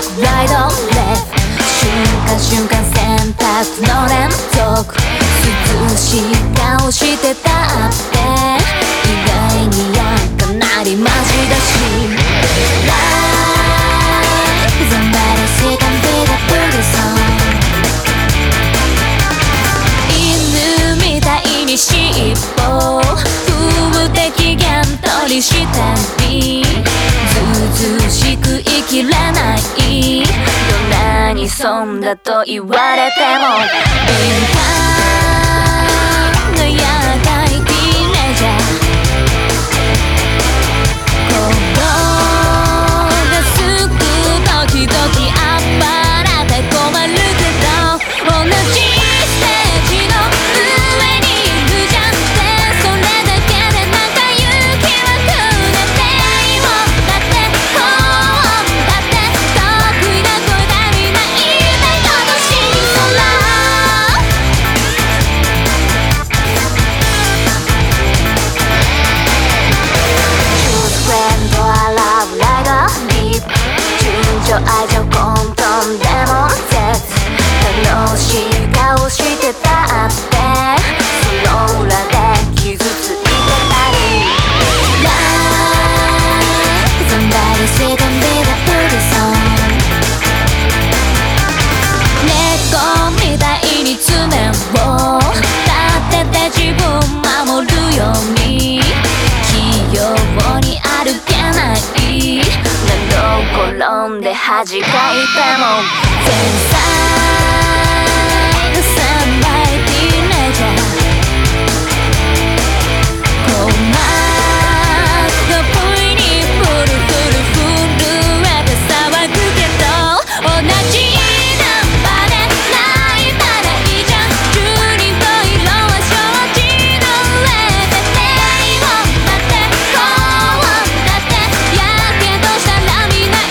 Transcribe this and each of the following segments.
ライドレフ瞬間瞬間選択の連続涼しい顔してたって意外にかなりマジだしSomebody say can be the pretty song 犬みたいに尻尾風的弦取りしてりずうずうしく生きれないどんなに損だと言われても敏感な野外ティーネイジャー時々あっぱらで困るけど同じステージの上にいるじゃんってそれだけでなんか勇気はくれていいもんだってこうだって得意な声でみんな言いたいことしそうだChoose friend or love like a deep愛情混沌でも絶楽しい顔してたってその裏で傷ついてたり Somebody say can be the pretty song 猫みたいに爪を立てて自分守るように器用に歩けない転んで恥かいても天才の3倍ティーネイジャー鼓膜が不意にフル震えて騒ぐけど同じナンバーで泣いたらいいじゃん10人と色は承知の上で低音だって高音だってやけどしたらみんな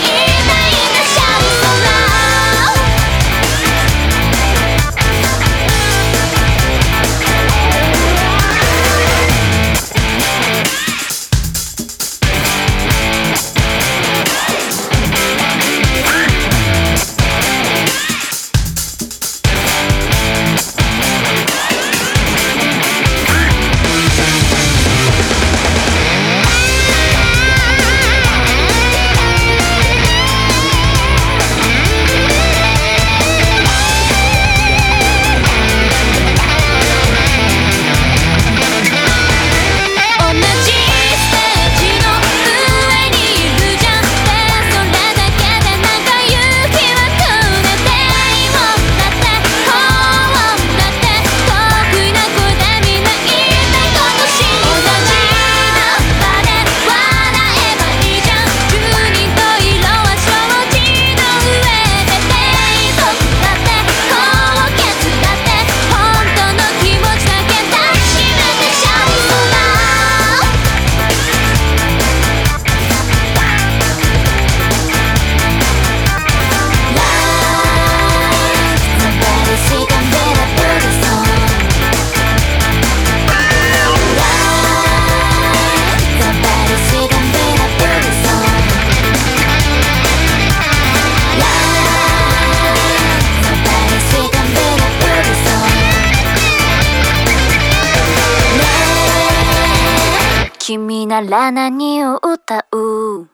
君なら何を歌う